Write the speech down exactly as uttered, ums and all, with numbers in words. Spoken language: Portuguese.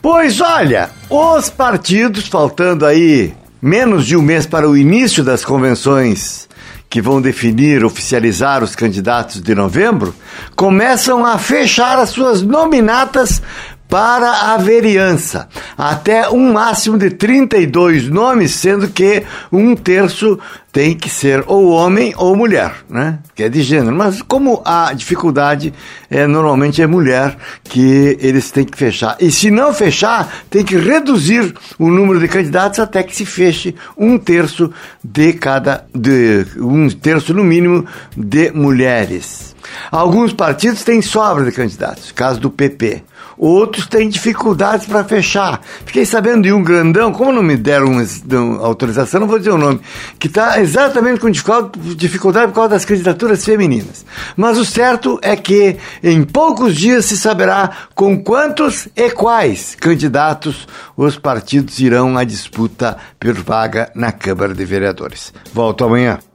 Pois olha, os partidos, faltando aí menos de um mês para o início das convenções que vão definir, oficializar os candidatos de novembro, começam a fechar as suas nominatas para a vereança. Até um máximo de trinta e dois nomes, sendo que um terço tem que ser ou homem ou mulher, né? Que é de gênero. Mas como a dificuldade é, normalmente é mulher, que eles têm que fechar. E se não fechar, tem que reduzir o número de candidatos até que se feche um terço de cada, de, um terço no mínimo de mulheres. Alguns partidos têm sobra de candidatos, caso do P P. Outros têm dificuldades para fechar. Fiquei sabendo de um grandão, como não me deram uma, uma autorização, não vou dizer o nome, que está exatamente com dificuldade por causa das candidaturas femininas. Mas o certo é que em poucos dias se saberá com quantos e quais candidatos os partidos irão à disputa por vaga na Câmara de Vereadores. Volto amanhã.